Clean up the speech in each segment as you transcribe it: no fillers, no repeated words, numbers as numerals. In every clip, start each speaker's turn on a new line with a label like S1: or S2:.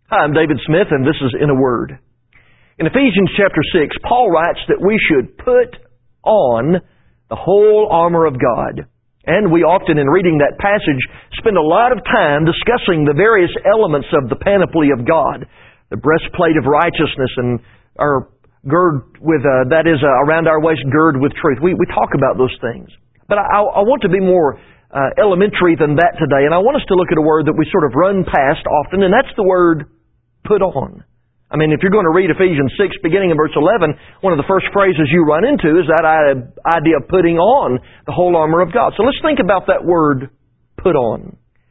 S1: Hi, I'm David Smith, and this is In a Word. In Ephesians chapter 6, Paul writes that we should put on the whole armor of God. And we often, in reading that passage, spend a lot of time discussing the various elements of the panoply of God. The breastplate of righteousness and our gird with, around our waist, gird with truth. We talk about those things. But I want to be more elementary than that today, and I want us to look at a word that we sort of run past often, and that's the word put on. I mean, if you're going to read Ephesians 6, beginning in verse 11, one of the first phrases you run into is that idea of putting on the whole armor of God. So let's think about that word, put on.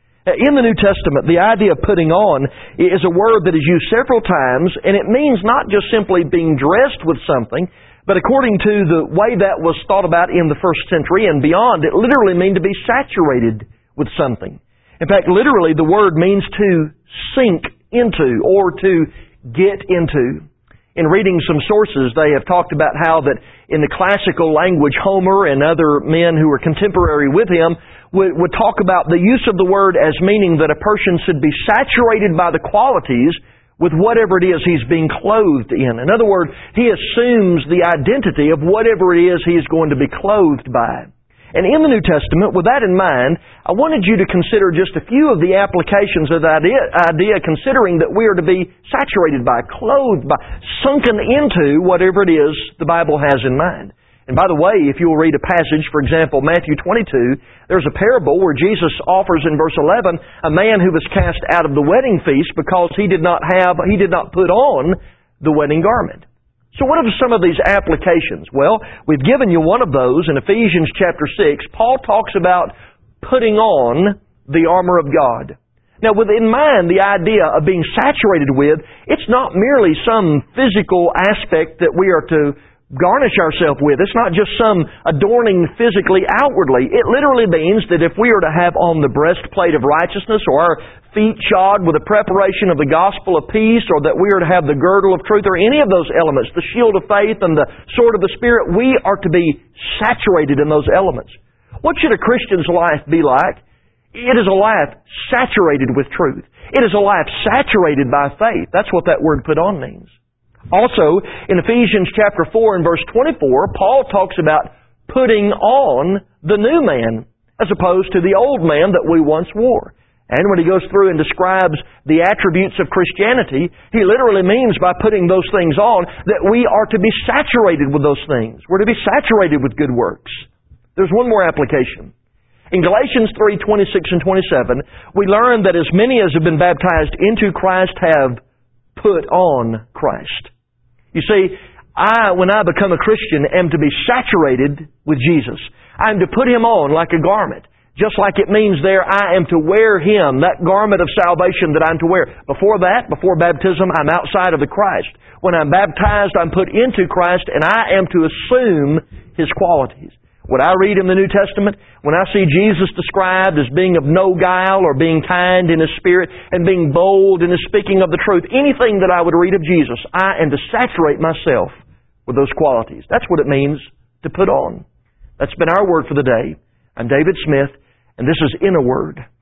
S1: In the New Testament, the idea of putting on is a word that is used several times, and it means not just simply being dressed with something, but according to the way that was thought about in the first century and beyond, it literally means to be saturated with something. In fact, literally, the word means to sink into or to get into. In reading some sources, they have talked about how that in the classical language, Homer and other men who were contemporary with him would talk about the use of the word as meaning that a person should be saturated by the qualities with whatever it is he's being clothed in. In other words, he assumes the identity of whatever it is he is going to be clothed by. And in the New Testament, with that in mind, I wanted you to consider just a few of the applications of that idea, considering that we are to be saturated by, clothed by, sunken into whatever it is the Bible has in mind. And by the way, if you'll read a passage, for example, Matthew 22, there's a parable where Jesus offers in verse 11 a man who was cast out of the wedding feast because he did not put on the wedding garment. So what are some of these applications? Well, we've given you one of those in Ephesians chapter 6. Paul talks about putting on the armor of God. Now, with in mind the idea of being saturated with, it's not merely some physical aspect that we are to garnish ourselves with. It's not just some adorning physically outwardly. It literally means that if we are to have on the breastplate of righteousness, or our feet shod with the preparation of the gospel of peace, or that we are to have the girdle of truth, or any of those elements, the shield of faith and the sword of the Spirit, we are to be saturated in those elements. What should a Christian's life be like? It is a life saturated with truth. It is a life saturated by faith. That's what that word put on means. Also, in Ephesians chapter 4 and verse 24, Paul talks about putting on the new man as opposed to the old man that we once wore. And when he goes through and describes the attributes of Christianity, he literally means by putting those things on that we are to be saturated with those things. We're to be saturated with good works. There's one more application. In Galatians 3:26 and 27, we learn that as many as have been baptized into Christ have put on Christ. You see, when I become a Christian, am to be saturated with Jesus. I am to put Him on like a garment. Just like it means there, I am to wear Him, that garment of salvation that I'm to wear. Before baptism, I'm outside of the Christ. When I'm baptized, I'm put into Christ, and I am to assume His qualities. What I read in the New Testament, when I see Jesus described as being of no guile or being kind in His spirit and being bold in His speaking of the truth, anything that I would read of Jesus, I am to saturate myself with those qualities. That's what it means to put on. That's been our word for the day. I'm David Smith, and this is In a Word.